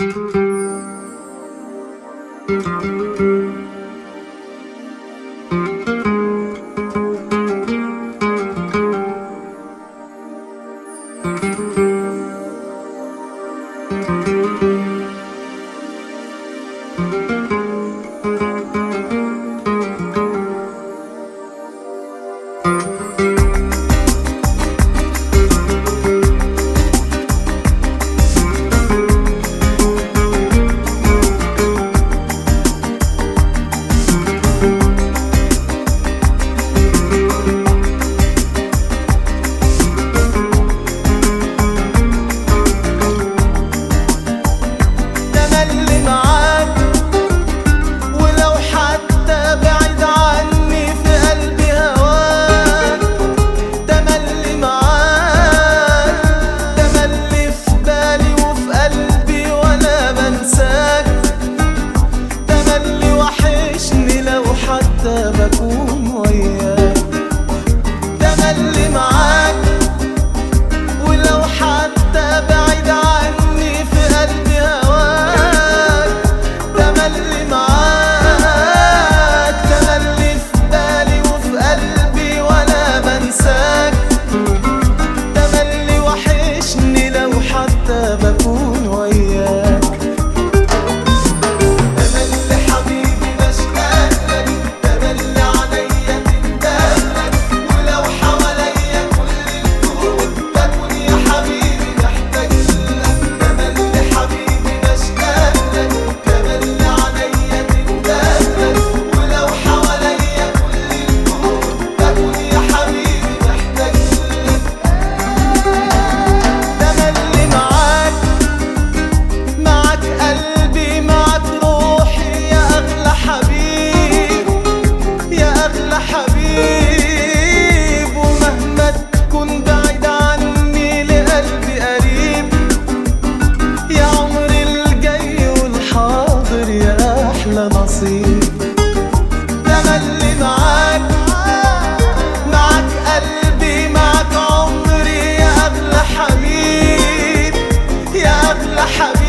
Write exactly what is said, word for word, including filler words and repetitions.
بكون وياك، تملي معاك ولو حتى بعيد عني في قلبي هواك. تملي معاك، تملي في بالي وفي قلبي ولا بنساك. تملي وحشني لو حتى بكون وياك. حبيب ومهما تكون بعيد عني لقلبي قريب، يا عمري الجاي والحاضر يا أحلى نصيب. تملي معاك، معاك قلبي، معاك عمري يا أغلى حبيب، يا أغلى حبيب.